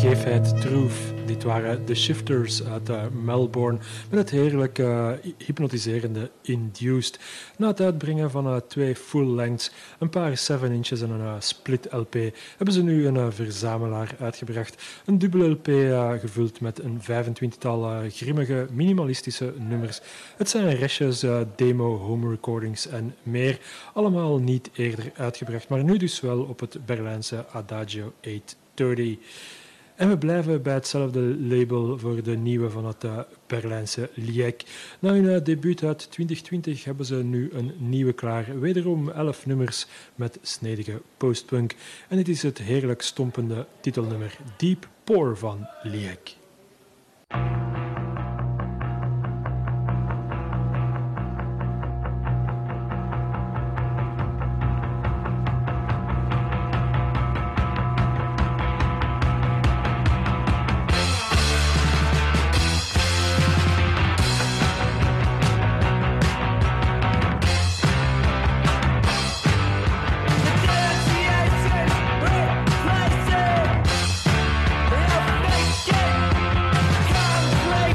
scheefheid troef. Dit waren de Shifters uit Melbourne met het heerlijk hypnotiserende Induced. Na het uitbrengen van 2 full-lengths, een paar 7 inches en een split LP hebben ze nu een verzamelaar uitgebracht. Een dubbele LP gevuld met een 25-tal grimmige, minimalistische nummers. Het zijn restjes, demo, home recordings en meer. Allemaal niet eerder uitgebracht, maar nu dus wel op het Berlijnse Adagio 830. En we blijven bij hetzelfde label voor de nieuwe van het Berlijnse Liek. Na hun debuut uit 2020 hebben ze nu een nieuwe klaar. Wederom 11 nummers met snedige postpunk. En dit is het heerlijk stompende titelnummer Deep Pour van Liek. Translate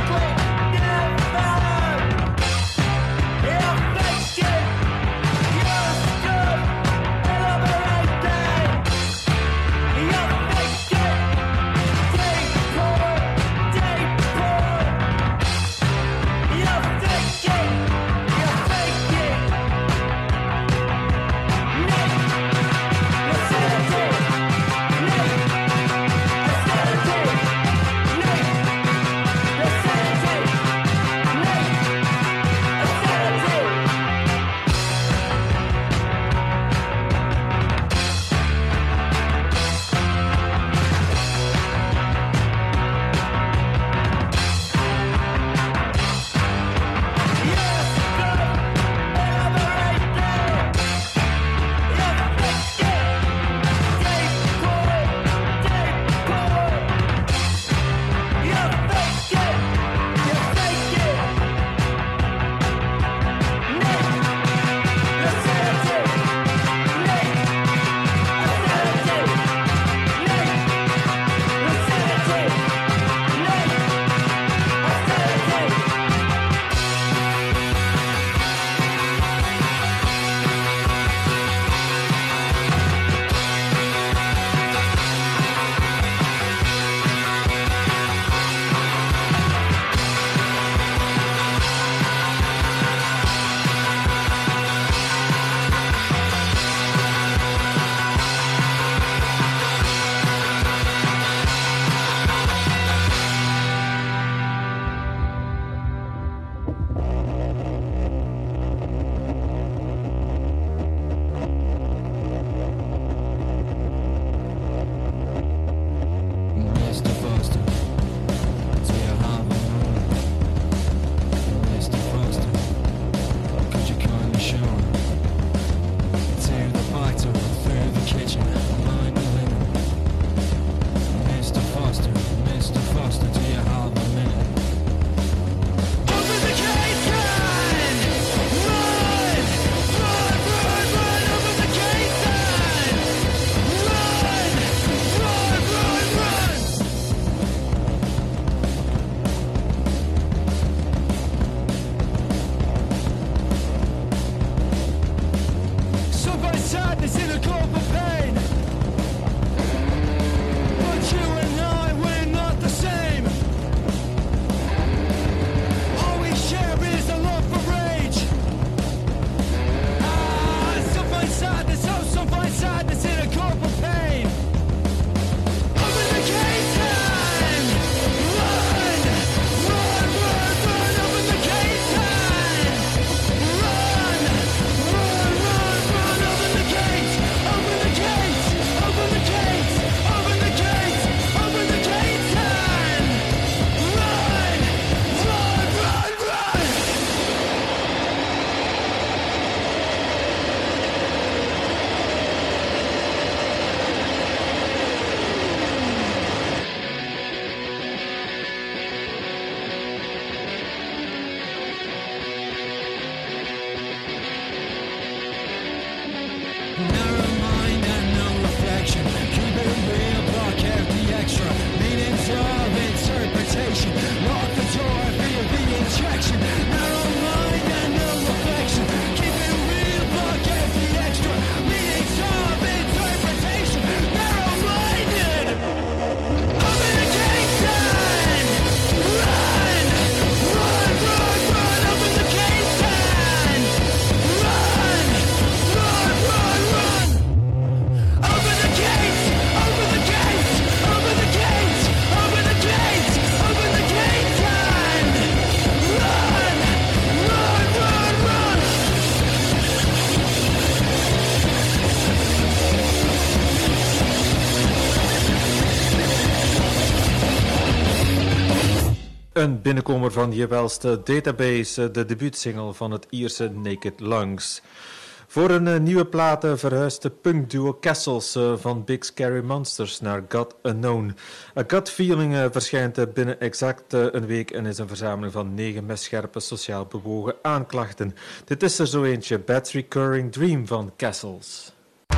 Een binnenkomer van je welste Database, de debuutsingle van het Ierse Naked Lungs. Voor een nieuwe plaat verhuist de punkduo Castles van Big Scary Monsters naar God Unknown. A Gut Feeling verschijnt binnen exact een week en is een verzameling van 9 messcherpe sociaal bewogen aanklachten. Dit is er zo eentje, Bad Recurring Dream van Castles.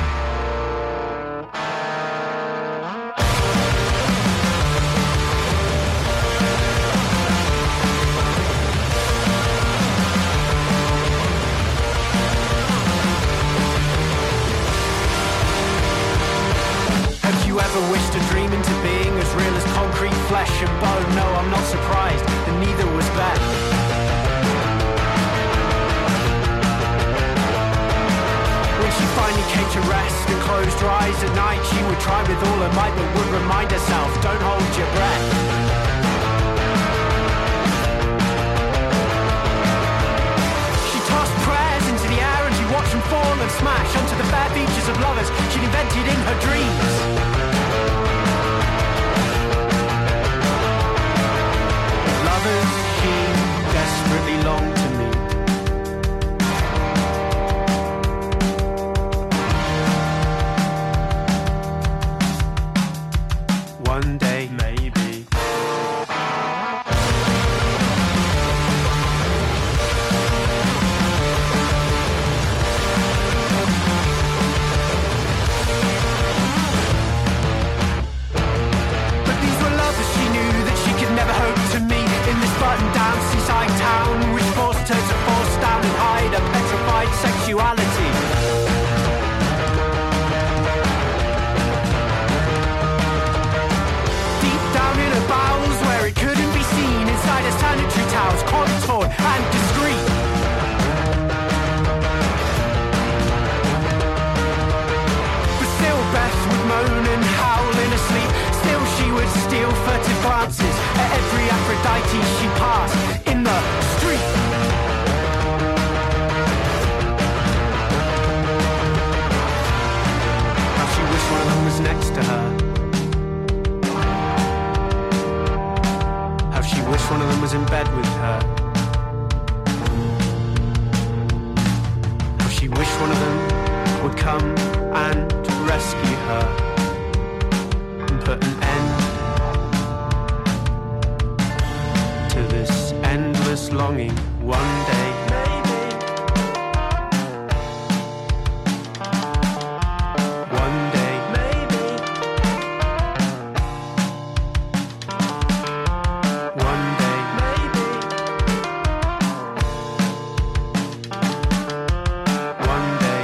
Wished a dream into being as real as concrete, flesh and bone. No, I'm not surprised, and neither was Beth. When she finally came to rest and closed her eyes at night, she would try with all her might but would remind herself, don't hold your breath. She tossed prayers into the air and she watched them fall and smash onto the bare features of lovers she'd invented in her dreams. Lovers seem desperately long to me. One day, maybe. But these were lovers she knew that she could never hope to meet in this button-down seaside town, which forced her to force down and hide her petrified sexuality. Deep down in her bowels, where it couldn't be seen, inside her sanitary towels, contoured and discreet. But still Beth would moan and howl in her sleep. Still she would steal furtive glances at every Aphrodite she passed in the street. How she wished one of them was next to her. How she wished one of them was in bed with her. How she wished one of them would come and rescue her and put an end to this endless longing. One day, maybe. One day, maybe. One day, maybe. One day,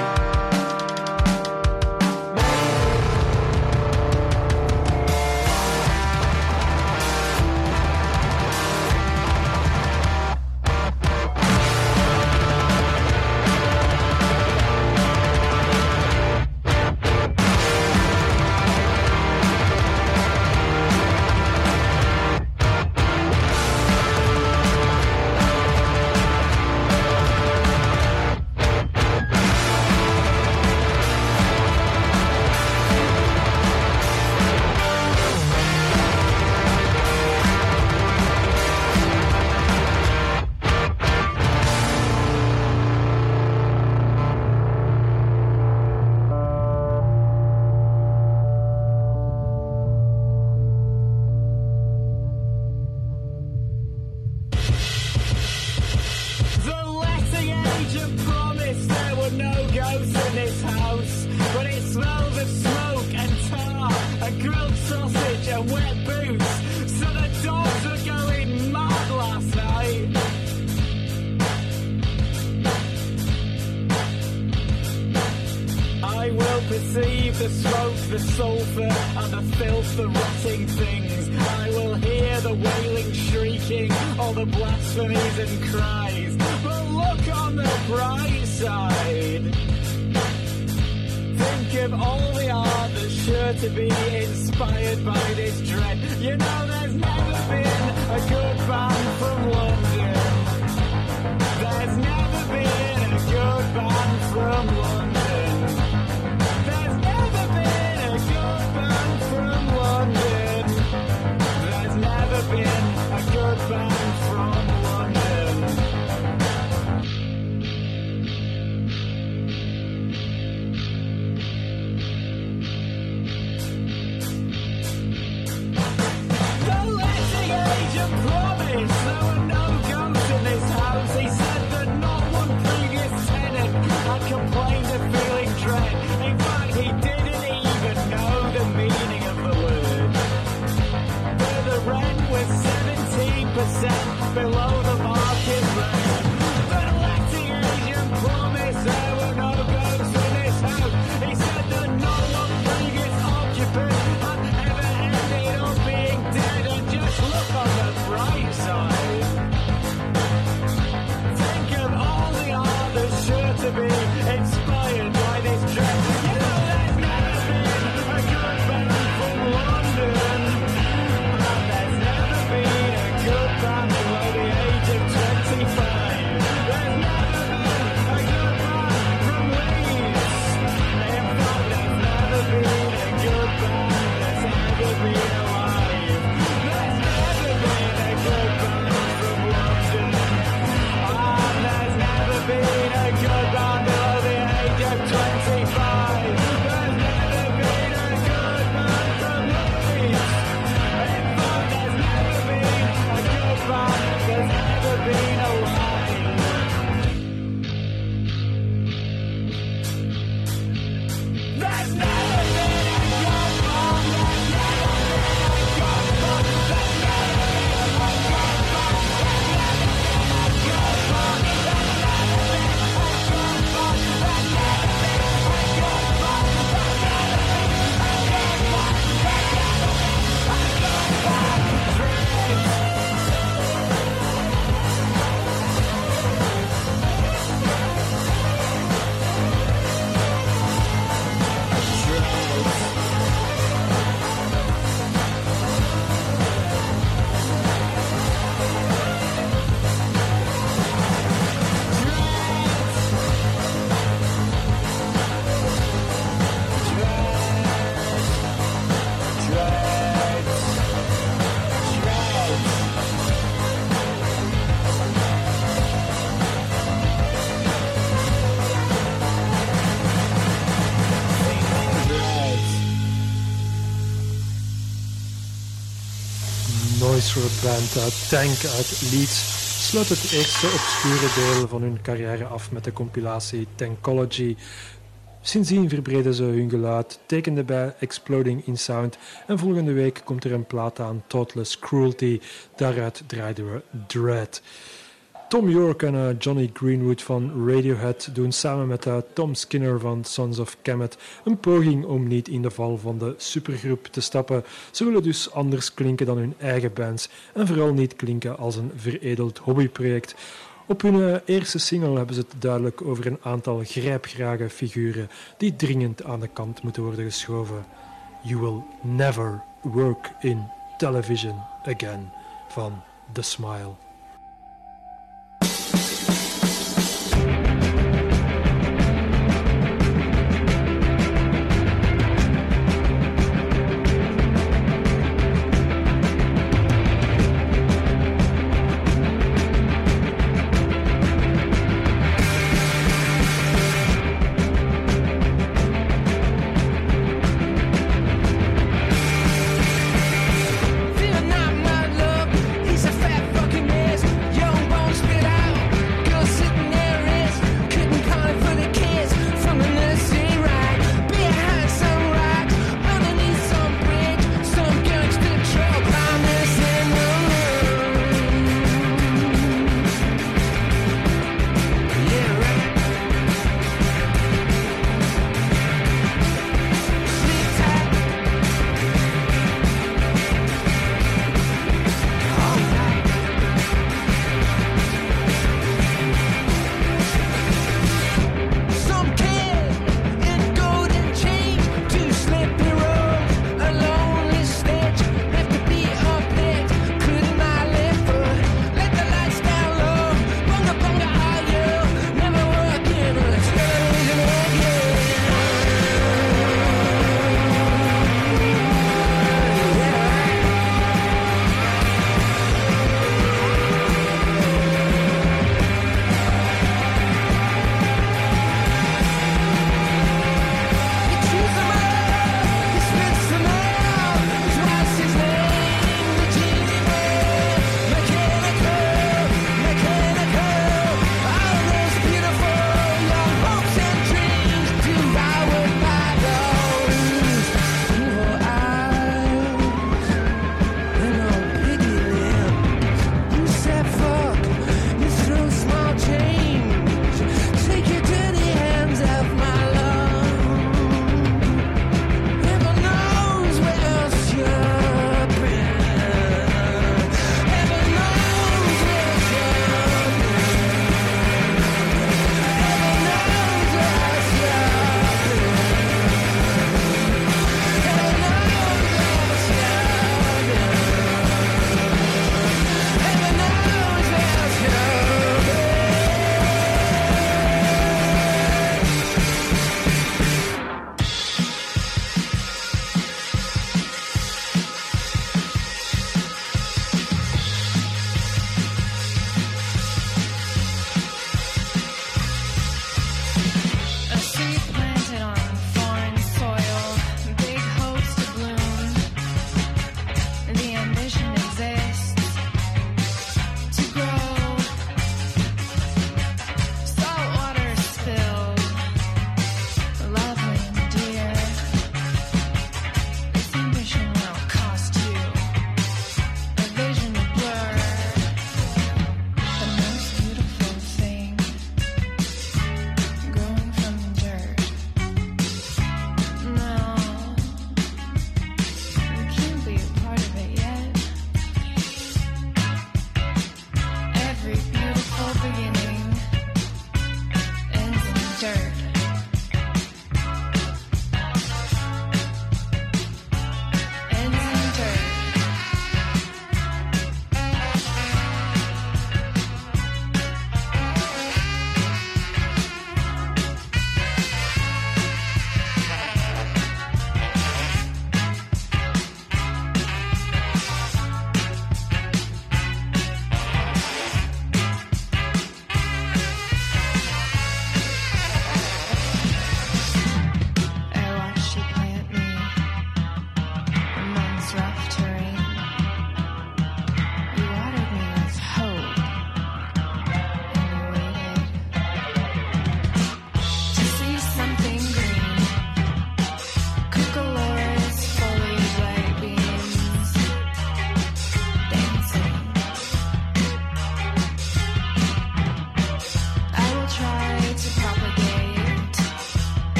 perceive the smoke, the sulphur, and the filth, the rotting things. I will hear the wailing, shrieking, all the blasphemies and cries. But look on the bright side. Think of all the art that's sure to be inspired by this dread. You know there's never been a good band from London. There's never been a good band from London. There's never been a good band from London. There's never been a good band noise rock band Tank uit Leeds sluit het eerste obscure deel van hun carrière af met de compilatie Tankology. Sindsdien verbreden ze hun geluid, tekenden bij Exploding in Sound en volgende week komt er een plaat aan, Thoughtless Cruelty. Daaruit draaiden we Dread. Tom York en Johnny Greenwood van Radiohead doen samen met Tom Skinner van Sons of Kemet een poging om niet in de val van de supergroep te stappen. Ze willen dus anders klinken dan hun eigen bands en vooral niet klinken als een veredeld hobbyproject. Op hun eerste single hebben ze het duidelijk over een aantal grijpgrage figuren die dringend aan de kant moeten worden geschoven. You will never work in television again van The Smile. Fear not my love, he's a fat fucking man.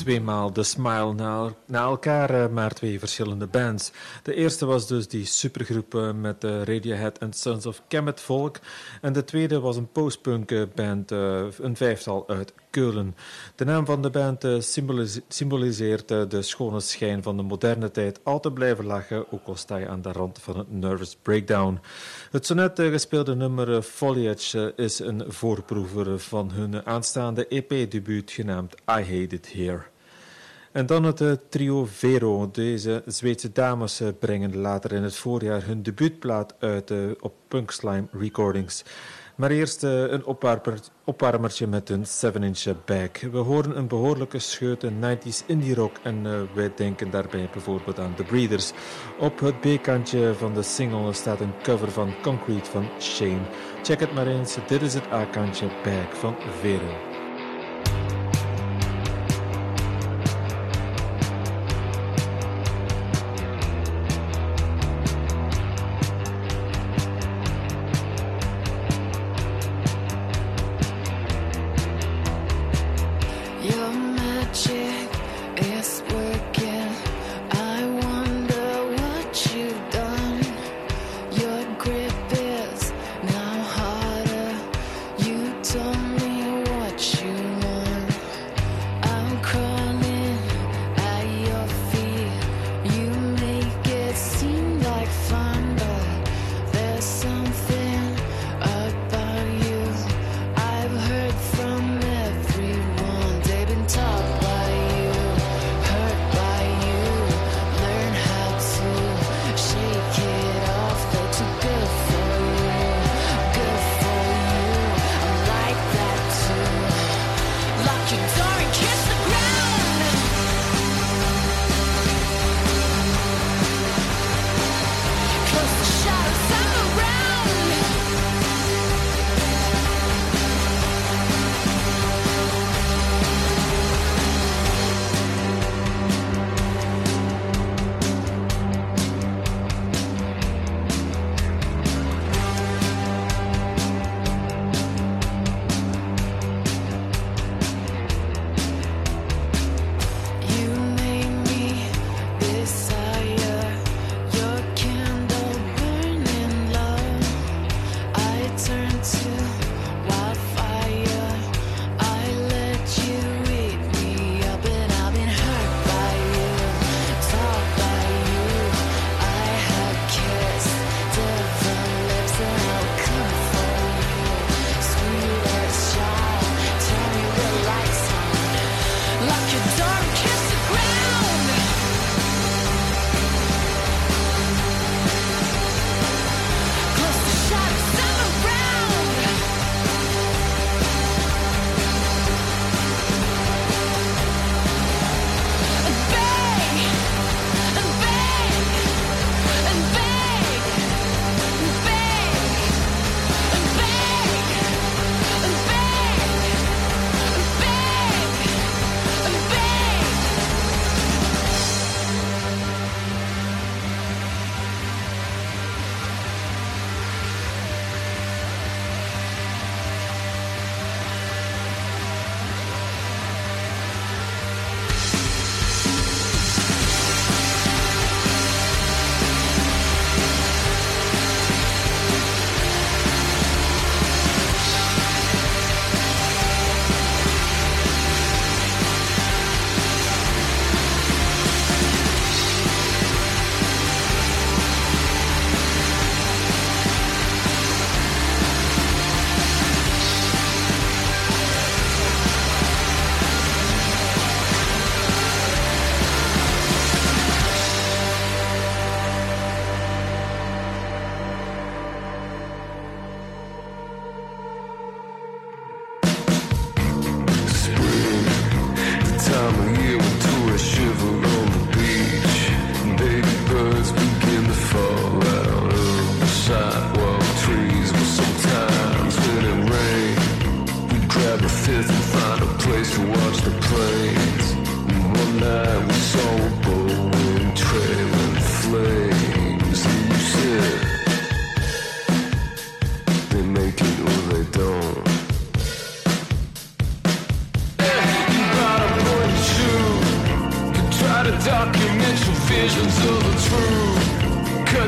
tweemaal The Smile na elkaar, maar twee verschillende bands. De eerste was dus die supergroep met Radiohead en Sons of Kemet Volk. En de tweede was een postpunk band, een vijftal uit Keulen. De naam van de band symboliseert de schone schijn van de moderne tijd. Altijd blijven lachen, ook al sta je aan de rand van een nervous breakdown. Het zo net gespeelde nummer Foliage is een voorproever van hun aanstaande EP-debuut genaamd I Hate It Here. En dan het trio Vero. Deze Zweedse dames brengen later in het voorjaar hun debuutplaat uit op Punk Slime Recordings. Maar eerst een opwarmertje met een 7-inch back. We horen een behoorlijke scheute 90s indie rock en wij denken daarbij bijvoorbeeld aan The Breeders. Op het B-kantje van de single staat een cover van Concrete van Shane. Check het maar eens, dit is het A-kantje back van Vero. Grip is now harder. You told me what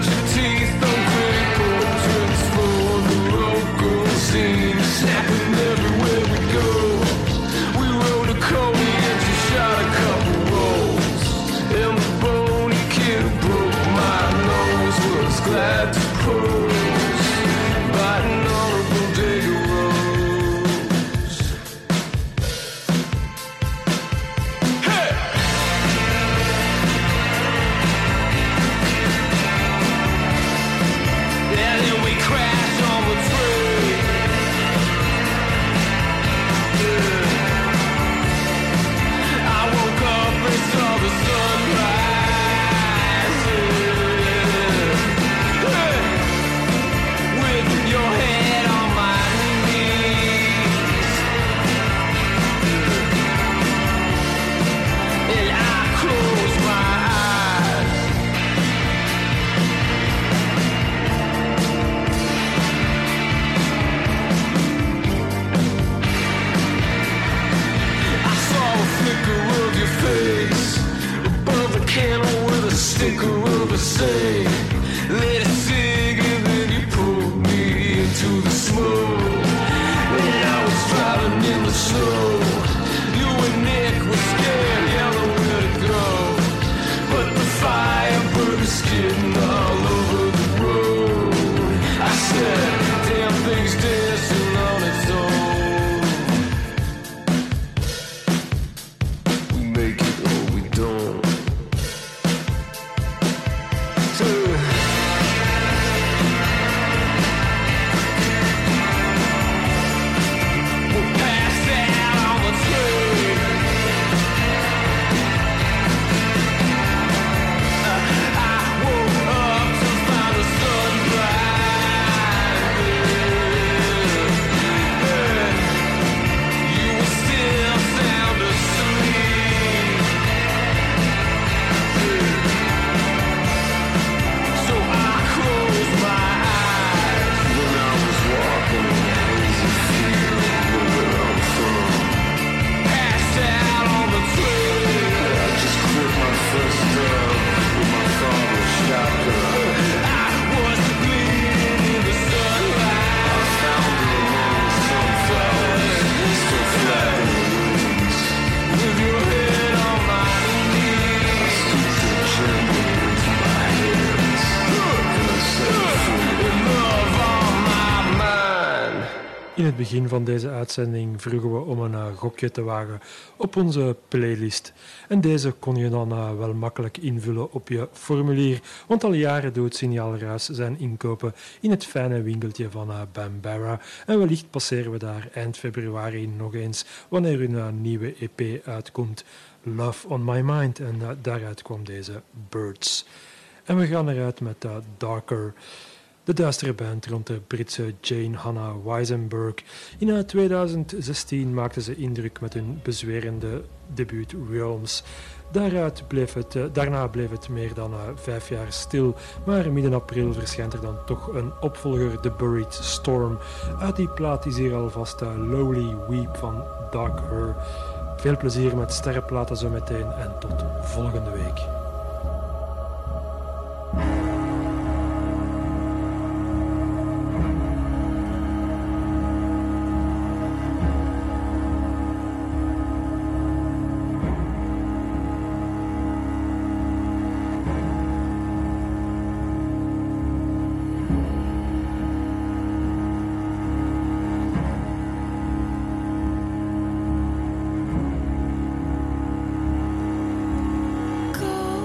grind your teeth on critical tricks for the local scene. Snapping everywhere we go. We rode a Cody and she shot a couple rolls. And the bony kid who broke my nose was glad to pose, biting on a bodega rose. Hey! And then we crashed on the train. I woke up and saw the sunrise. With your head on my knees, and I close my eyes. I saw a flicker of your face above the candle with a sticker of a say. Lit a cig and then you pulled me into the smoke. And I was driving in the snow. You and Nick were scared, yelling where to go. But the firebird is getting all over the road. I said, damn thing's dancing on its own. We make it or we don't. We're passed out on the train. I woke up to find the sunrise. You were still sound asleep. So I closed my eyes when I was walking in a hazy field where I'm from. Passed out on the train. I just quit my first job with my father's shotgun. I was bleeding in the sunlight. I found her among the sunflowers, still flapping her wings. With your head on my knees, I scooped her gently into my hands. And I said, "With love on my mind." In het begin van deze uitzending vroegen we om een gokje te wagen op onze playlist. En deze kon je dan wel makkelijk invullen op je formulier, want al jaren doet Signaal Ruis zijn inkopen in het fijne winkeltje van Bambara. En wellicht passeren we daar eind februari nog eens wanneer hun nieuwe EP uitkomt, Love on My Mind. En daaruit kwam deze Birds. En we gaan eruit met Darker. De duistere band rond de Britse Jane Hannah Weisenberg. In 2016 maakten ze indruk met hun bezwerende debuut Realms. Daarna bleef het meer dan 5 jaar stil, maar midden april verschijnt er dan toch een opvolger, The Buried Storm. Uit die plaat is hier alvast Lowly Weep van Dark Her. Veel plezier met sterrenplaten zo meteen en tot volgende week. Go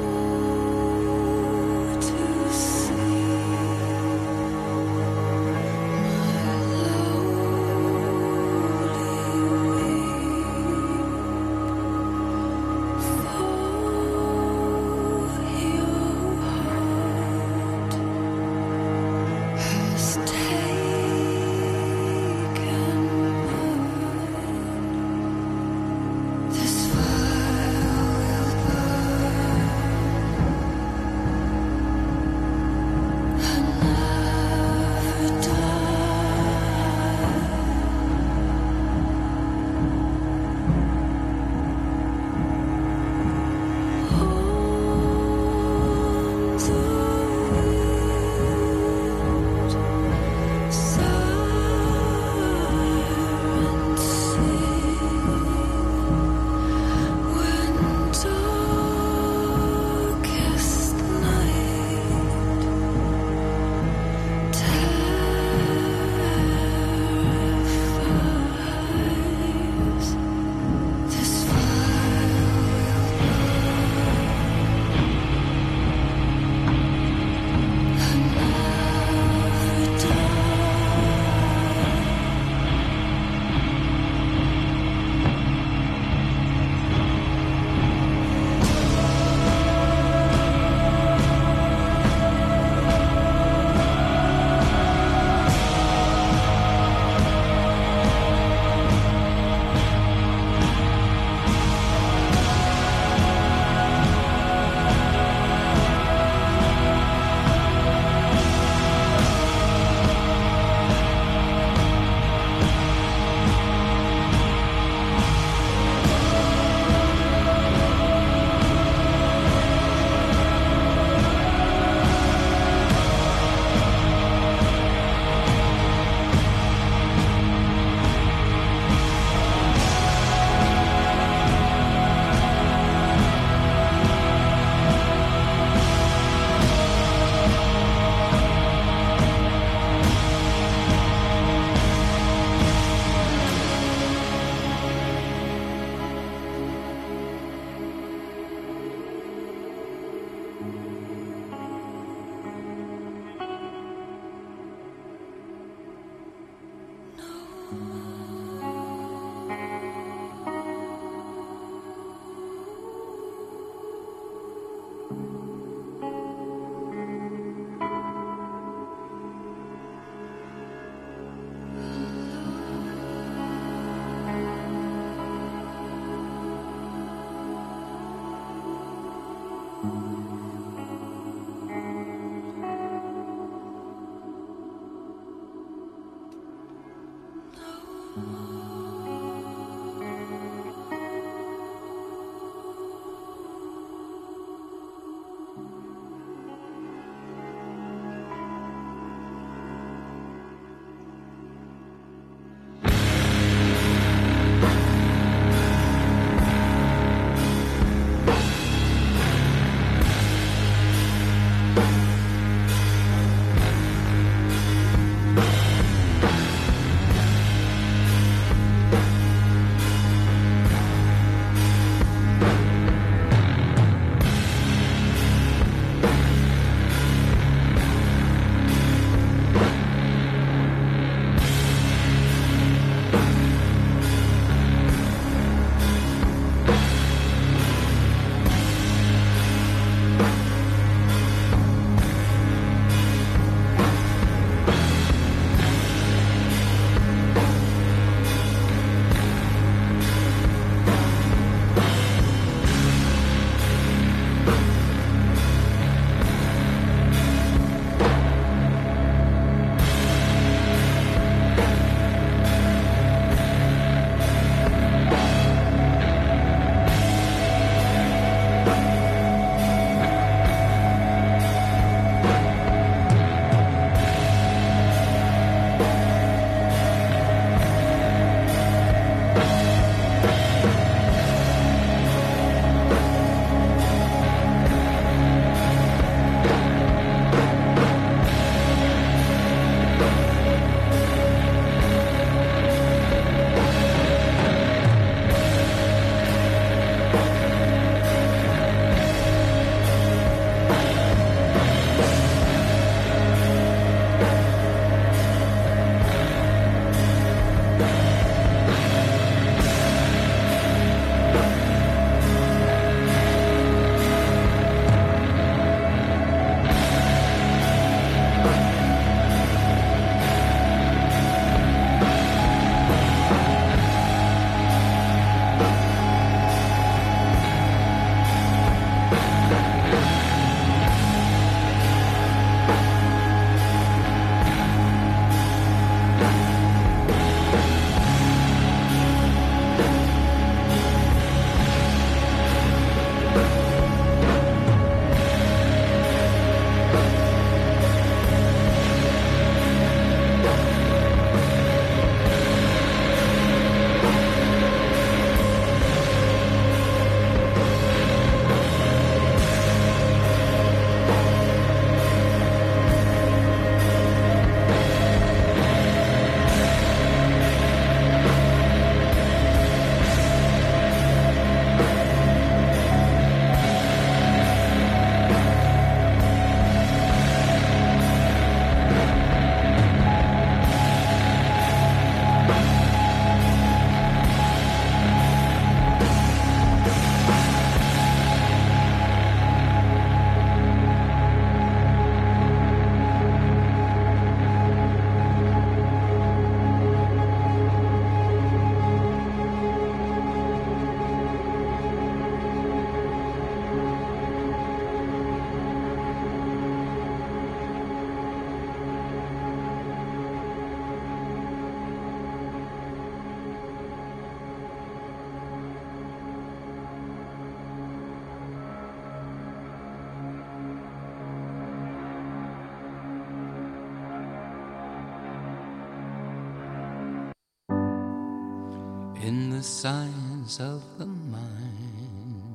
in the science of the mind.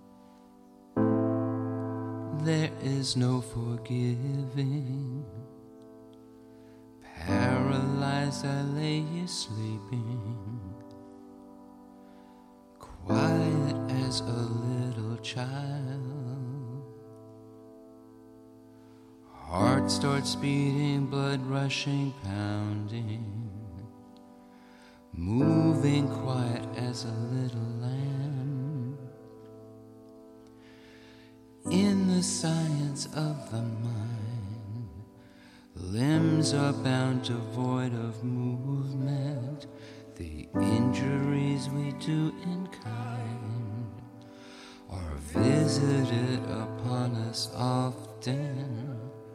There is no forgiving. Paralyzed, I lay you sleeping, quiet as a little child. Heart starts beating, blood rushing, pounding, moving quiet as a little lamb. In the science of the mind, limbs are bound devoid of movement. The injuries we do in kind are visited upon us often.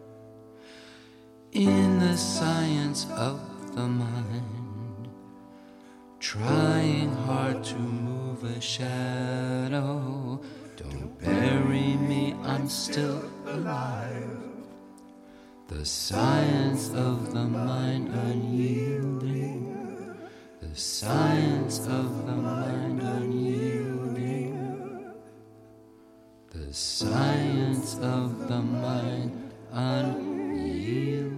In the science of the mind, trying hard to move a shadow. Don't bury me, I'm still alive. The science of the mind unyielding. The science of the mind unyielding. The science of the mind unyielding.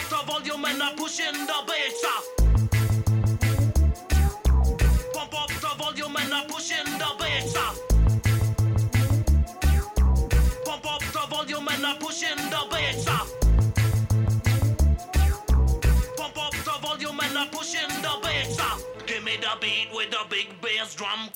the volume and I'm pushing the bass up. Pump up the volume and I'm pushing the bass up. Pump up the volume and I'm pushing the bass up. Pump up the volume and I'm pushing the bass up. Give me the beat with the big bass drum.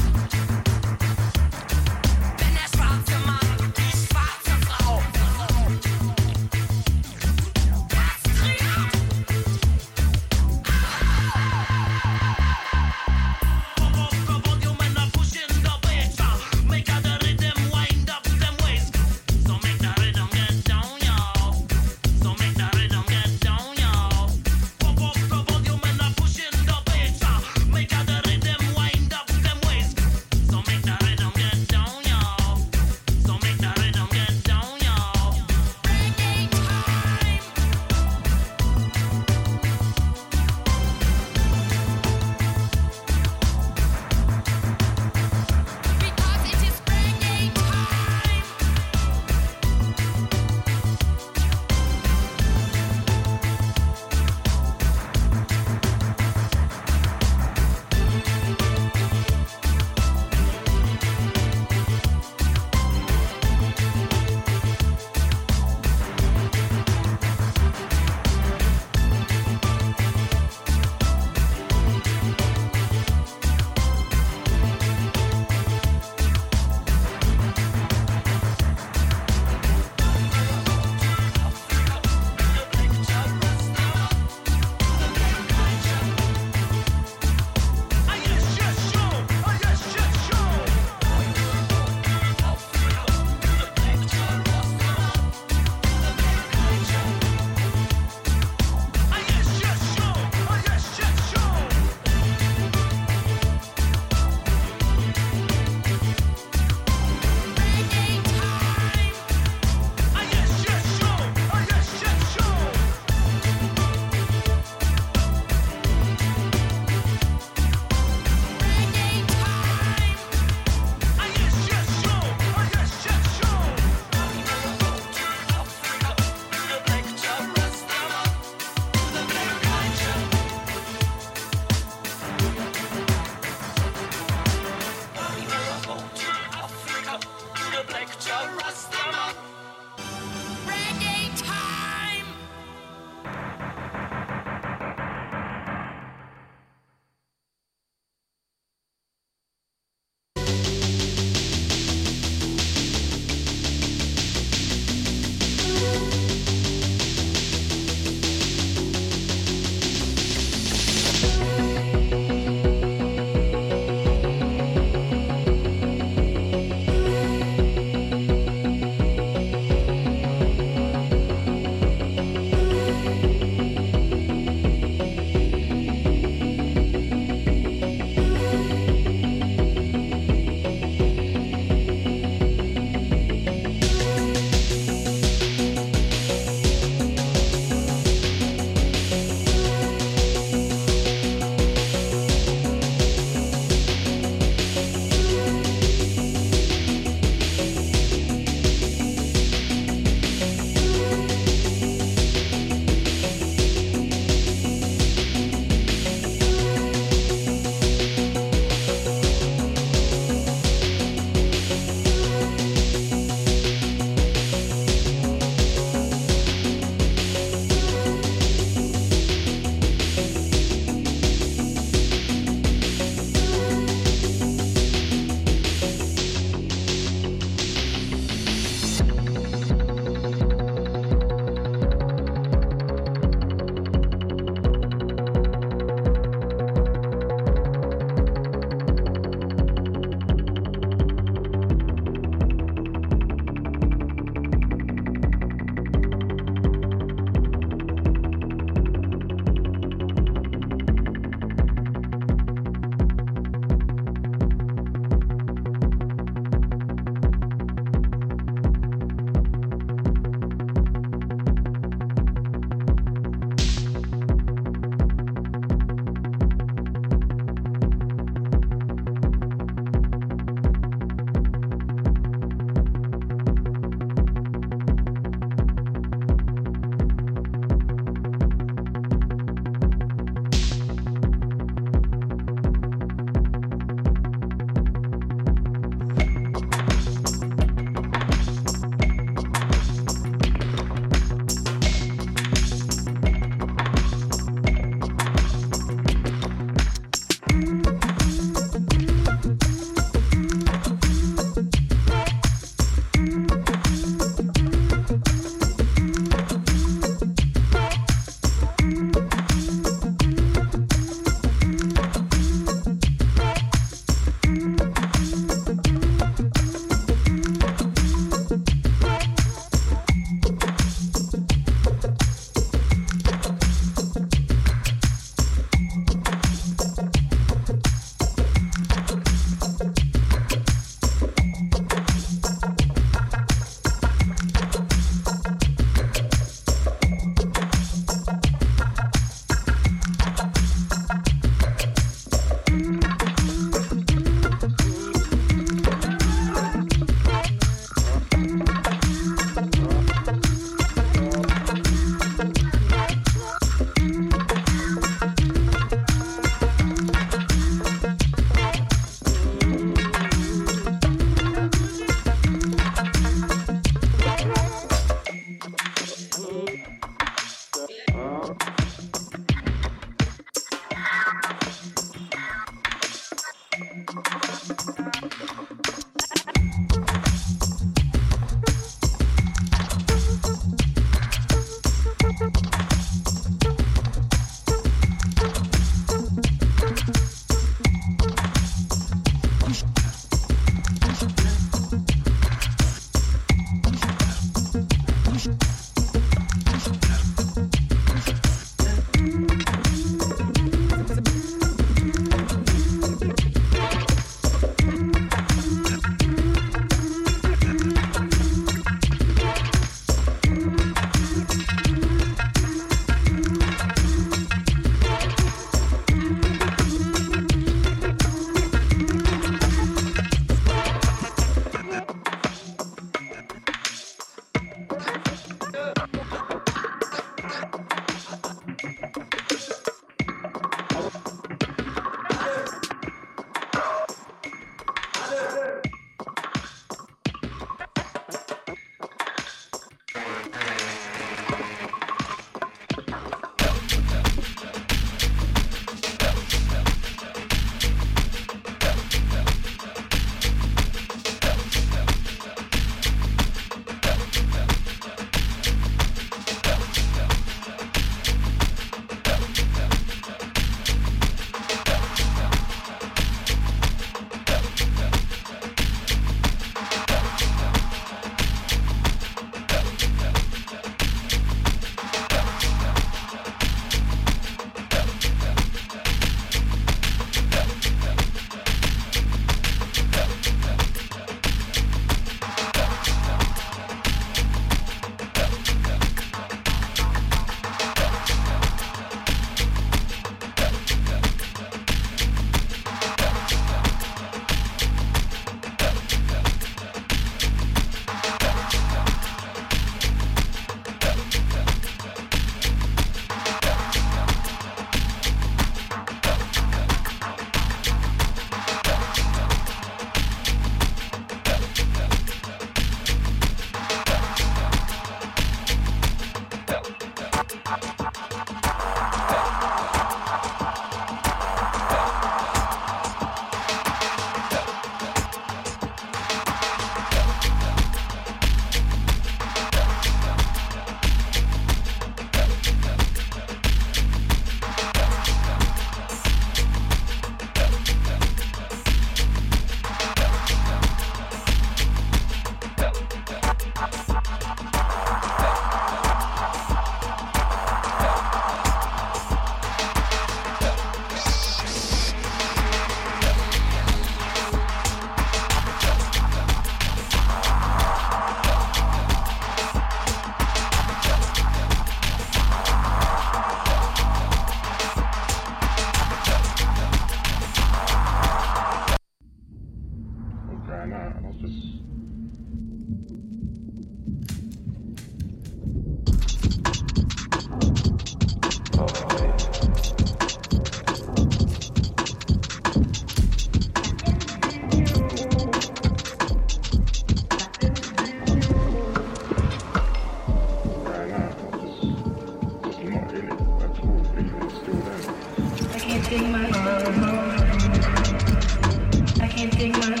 I can't take my